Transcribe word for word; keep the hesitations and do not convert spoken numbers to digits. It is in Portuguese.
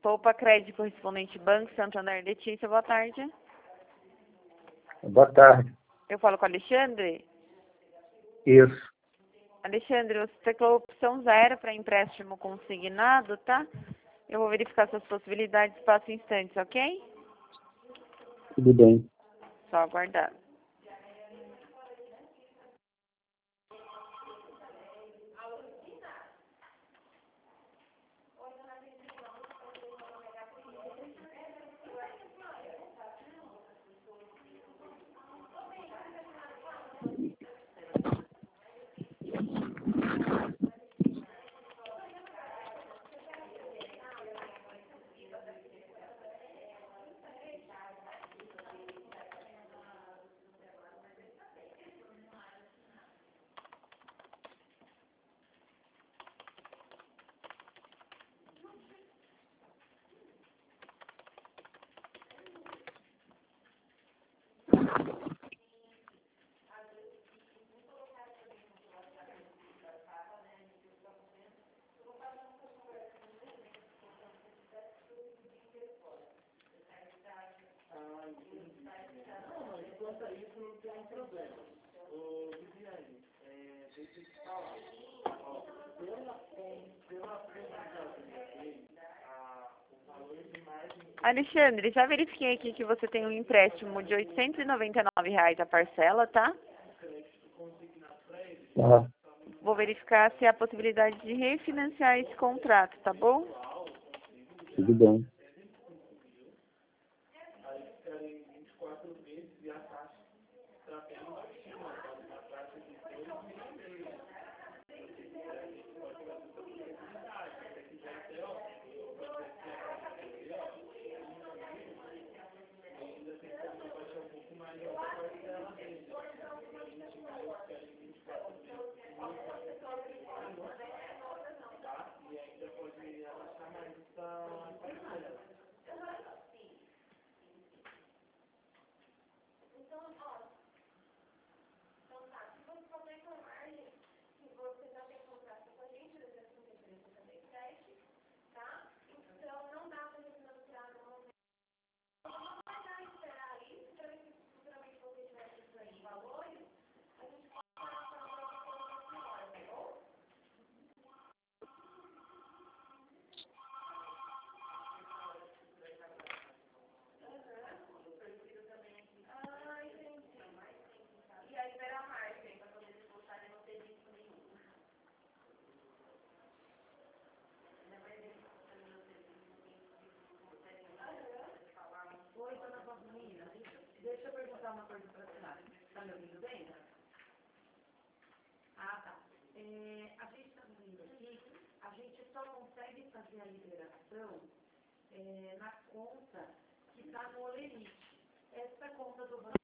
Poupa Crédito Correspondente Banco Santander. Letícia, boa tarde. Boa tarde. Eu falo com o Alexandre? Isso. Alexandre, você teclou a opção zero para empréstimo consignado, tá? Eu vou verificar suas possibilidades, passo instantes, ok? Tudo bem. Só aguardar. Quanto a isso, não tem problema. Ô, Viviane, é, deixa eu te falar. Ó, pela pela o valor de margem... Alexandre, já verifiquei aqui que você tem um empréstimo de oitocentos e noventa e nove reais a parcela, tá? Tá. Vou verificar se há possibilidade de refinanciar esse contrato, tá bom? Tudo bem. Deixa eu perguntar uma coisa para a senhora. Está me ouvindo bem? Ah, tá. É, a gente está vendo aqui, a gente só consegue fazer a liberação é, na conta que está no Olerite. Essa conta do banco.